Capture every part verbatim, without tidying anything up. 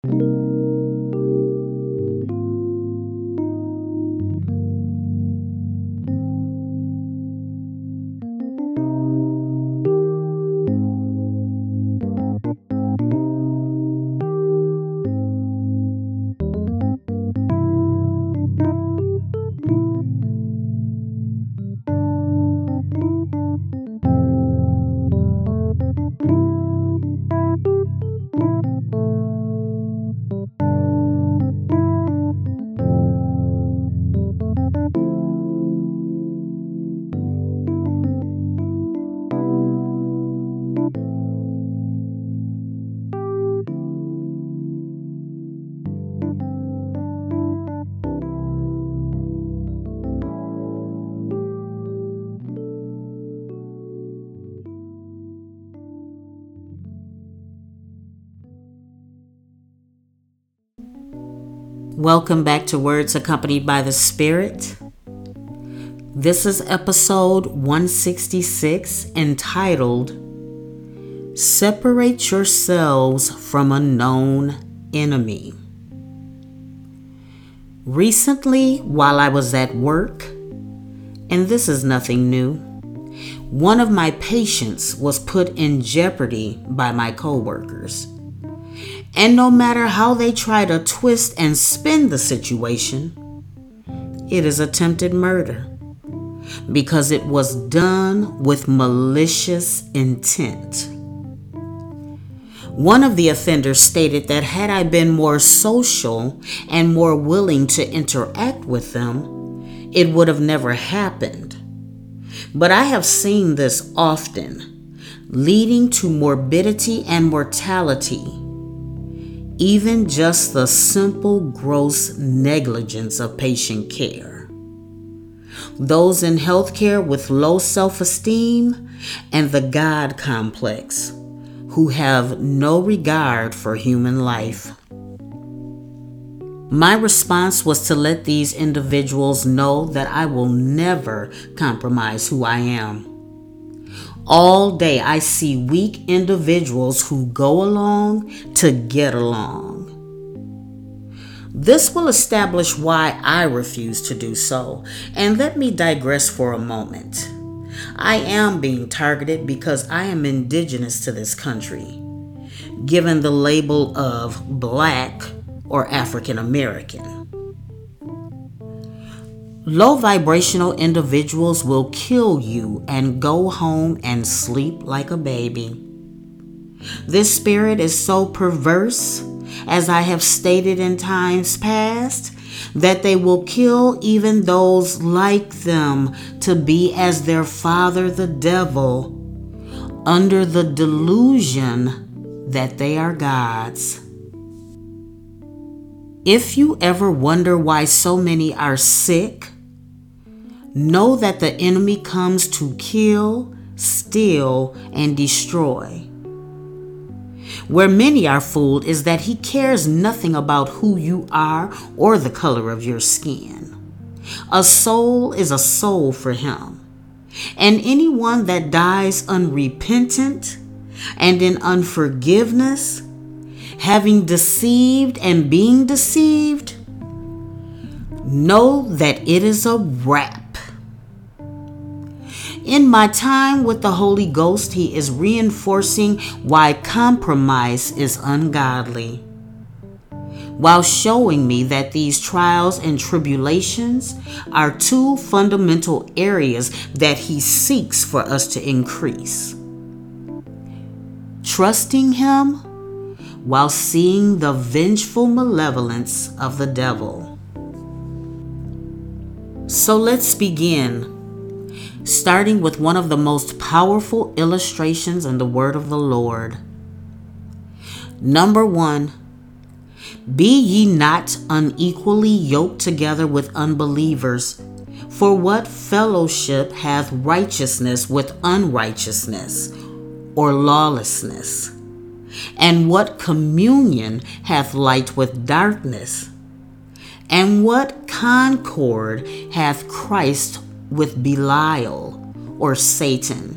Welcome back to Words Accompanied by the Spirit. This is episode one sixty-six, entitled Separate Yourselves from a Known Enemy. Recently, while I was at work, and this is nothing new, one of my patients was put in jeopardy by my coworkers. And no matter how they try to twist and spin the situation, it is attempted murder because it was done with malicious intent. One of the offenders stated that had I been more social and more willing to interact with them, it would have never happened. But I have seen this often, leading to morbidity and mortality. Even just the simple gross negligence of patient care. Those in healthcare with low self-esteem and the God complex who have no regard for human life. My response was to let these individuals know that I will never compromise who I am. All day I see weak individuals who go along to get along. This will establish why I refuse to do so, and let me digress for a moment. I am being targeted because I am indigenous to this country, given the label of Black or African American. Low vibrational individuals will kill you and go home and sleep like a baby. This spirit is so perverse, as I have stated in times past, that they will kill even those like them to be as their father the devil, under the delusion that they are gods. If you ever wonder why so many are sick, know that the enemy comes to kill, steal, and destroy. Where many are fooled is that he cares nothing about who you are or the color of your skin. A soul is a soul for him. And anyone that dies unrepentant and in unforgiveness, having deceived and being deceived, know that it is a wrap. In my time with the Holy Ghost, he is reinforcing why compromise is ungodly, while showing me that these trials and tribulations are two fundamental areas that he seeks for us to increase. Trusting him while seeing the vengeful malevolence of the devil. So let's begin, starting with one of the most powerful illustrations in the word of the Lord. Number one, be ye not unequally yoked together with unbelievers, for what fellowship hath righteousness with unrighteousness, or lawlessness? And what communion hath light with darkness? And what concord hath Christ with Belial, or Satan?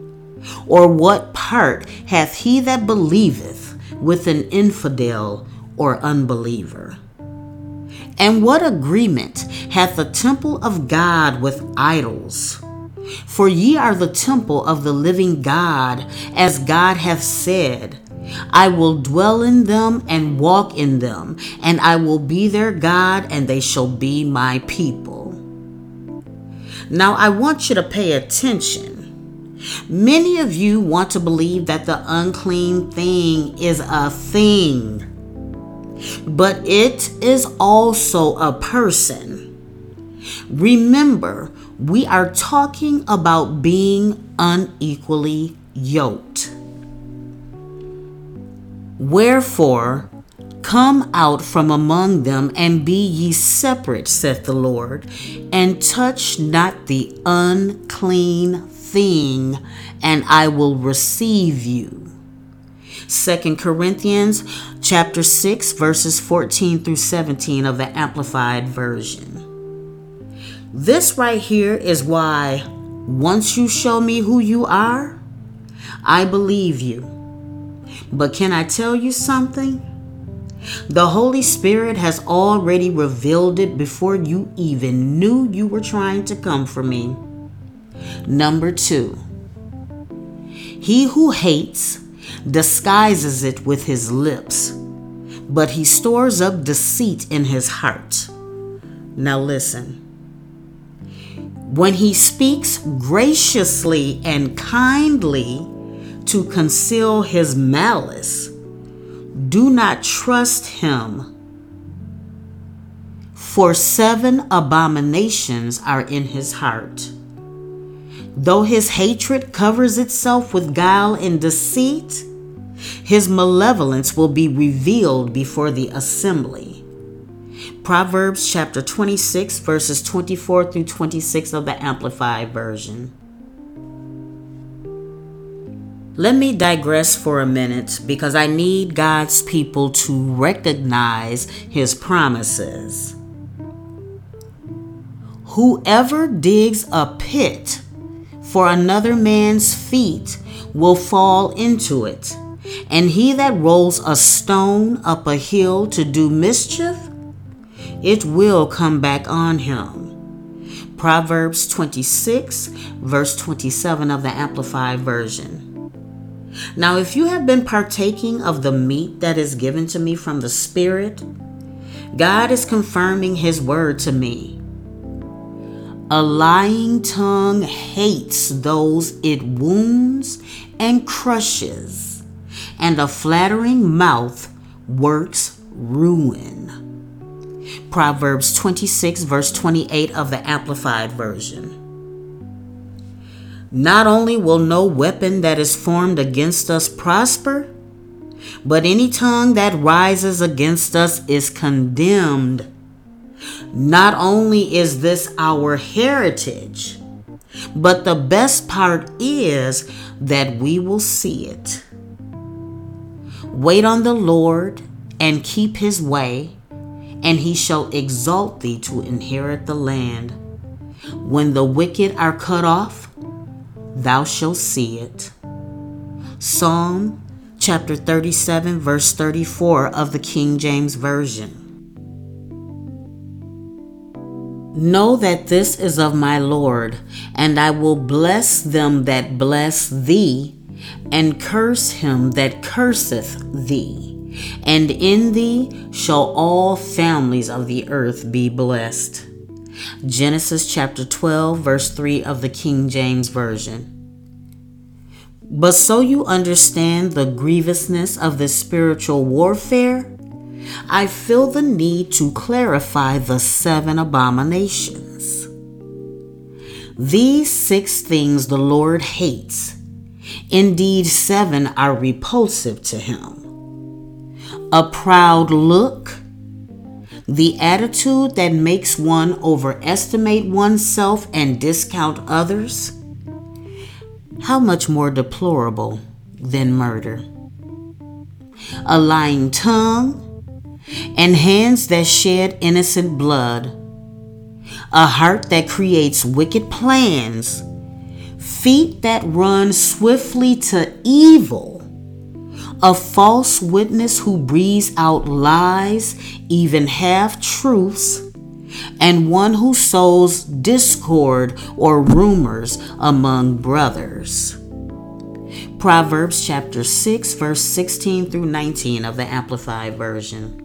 Or what part hath he that believeth with an infidel, or unbeliever? And what agreement hath the temple of God with idols? For ye are the temple of the living God, as God hath said, I will dwell in them and walk in them, and I will be their God, and they shall be my people. Now I want you to pay attention. Many of you want to believe that the unclean thing is a thing, but it is also a person. Remember, we are talking about being unequally yoked. Wherefore, come out from among them, and be ye separate, saith the Lord, and touch not the unclean thing, and I will receive you. Second Corinthians chapter six, verses fourteen through seventeen of the Amplified Version. This right here is why, once you show me who you are, I believe you. But can I tell you something? The Holy Spirit has already revealed it before you even knew you were trying to come for me. Number two, he who hates disguises it with his lips, but he stores up deceit in his heart. Now listen. When he speaks graciously and kindly to conceal his malice, do not trust him. For seven abominations are in his heart. Though his hatred covers itself with guile and deceit, his malevolence will be revealed before the assembly. Proverbs chapter twenty-six, verses twenty-four through twenty-six of the Amplified Version. Let me digress for a minute, because I need God's people to recognize his promises. Whoever digs a pit for another man's feet will fall into it, and he that rolls a stone up a hill to do mischief, it will come back on him. Proverbs twenty-six, verse twenty-seven of the Amplified Version. Now, if you have been partaking of the meat that is given to me from the Spirit, God is confirming his word to me. A lying tongue hates those it wounds and crushes, and a flattering mouth works ruin. Proverbs twenty-six, verse twenty-eight of the Amplified Version. Not only will no weapon that is formed against us prosper, but any tongue that rises against us is condemned. Not only is this our heritage, but the best part is that we will see it. Wait on the Lord and keep his way, and he shall exalt thee to inherit the land. When the wicked are cut off, thou shalt see it. Psalm chapter thirty-seven, verse thirty-four of the King James Version. Know that this is of my Lord, and I will bless them that bless thee, and curse him that curseth thee. And in thee shall all families of the earth be blessed. Genesis chapter twelve, verse three of the King James Version. But so you understand the grievousness of this spiritual warfare, I feel the need to clarify the seven abominations. These six things the Lord hates. Indeed, seven are repulsive to him. A proud look, the attitude that makes one overestimate oneself and discount others. How much more deplorable than murder? A lying tongue, and hands that shed innocent blood, a heart that creates wicked plans, feet that run swiftly to evil, A false witness who breathes out lies, even half-truths, and one who sows discord or rumors among brothers. Proverbs chapter six, verse sixteen through nineteen of the Amplified Version.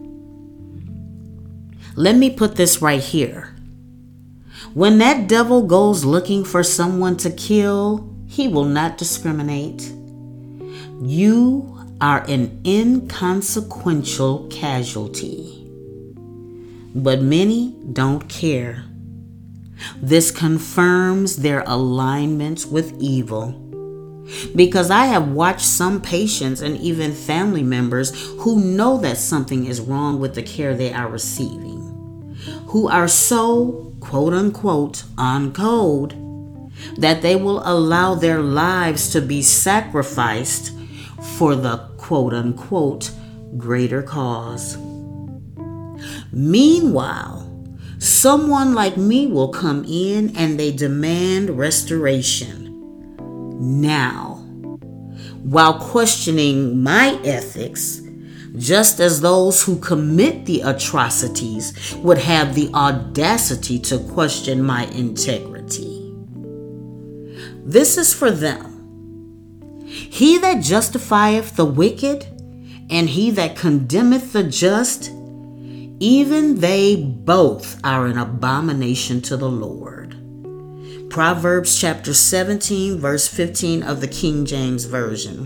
Let me put this right here. When that devil goes looking for someone to kill, he will not discriminate. You are an inconsequential casualty. But many don't care. This confirms their alignment with evil. Because I have watched some patients and even family members who know that something is wrong with the care they are receiving, who are so, quote unquote, on code, that they will allow their lives to be sacrificed for the, quote unquote, greater cause. Meanwhile, someone like me will come in and they demand restoration now, while questioning my ethics, just as those who commit the atrocities would have the audacity to question my integrity. This is for them. He that justifieth the wicked, and he that condemneth the just, even they both are an abomination to the Lord. Proverbs chapter seventeen, verse fifteen of the King James Version.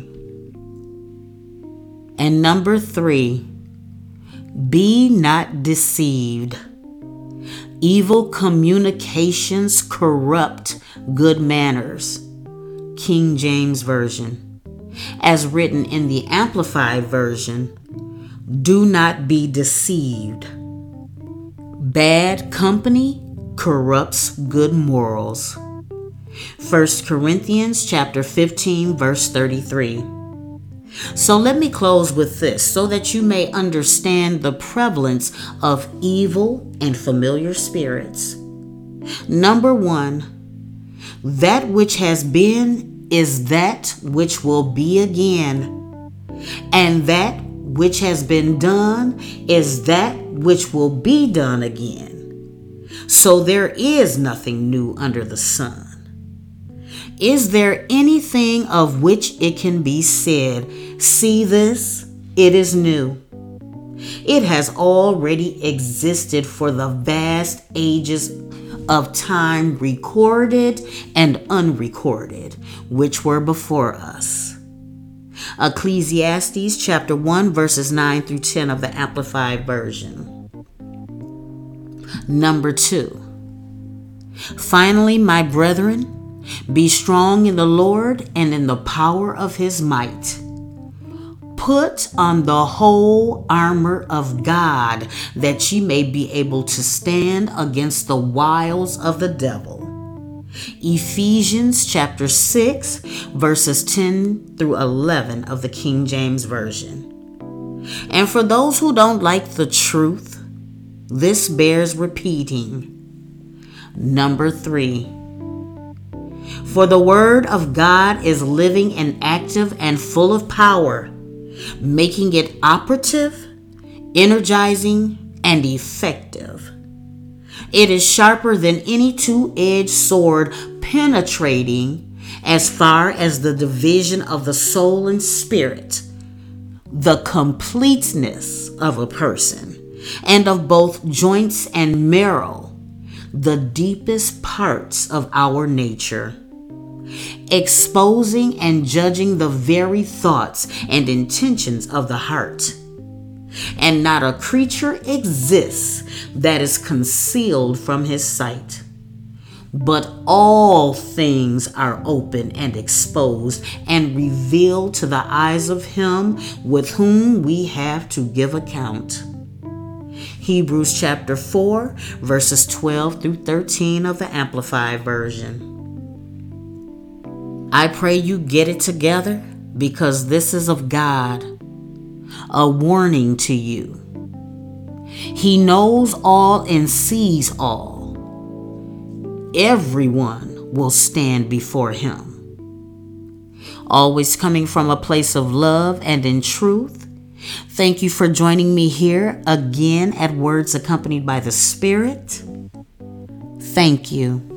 And number three, be not deceived. Evil communications corrupt good manners. King James Version. As written in the Amplified Version, do not be deceived. Bad company corrupts good morals. First Corinthians chapter fifteen, verse thirty-three. So let me close with this so that you may understand the prevalence of evil and familiar spirits. Number one, that which has been is that which will be again, and that which has been done is that which will be done again. So there is nothing new under the sun. Is there anything of which it can be said, see this, it is new? It has already existed for the vast ages of time, recorded and unrecorded, which were before us. Ecclesiastes chapter one, verses nine through ten of the Amplified Version. Number two, finally, my brethren, be strong in the Lord and in the power of his might. Put on the whole armor of God, that ye may be able to stand against the wiles of the devil. Ephesians chapter six, verses ten through eleven of the King James Version. And for those who don't like the truth, this bears repeating. Number three, for the word of God is living and active and full of power, making it operative, energizing, and effective. It is sharper than any two-edged sword, penetrating as far as the division of the soul and spirit, the completeness of a person, and of both joints and marrow, the deepest parts of our nature, exposing and judging the very thoughts and intentions of the heart. And not a creature exists that is concealed from his sight, but all things are open and exposed and revealed to the eyes of him with whom we have to give account. Hebrews chapter four, verses twelve through thirteen of the Amplified Version. I pray you get it together, because this is of God, a warning to you. He knows all and sees all. Everyone will stand before him. always coming from a place of love and in truth. Thank you for joining me here again at Words Accompanied by the Spirit. Thank you.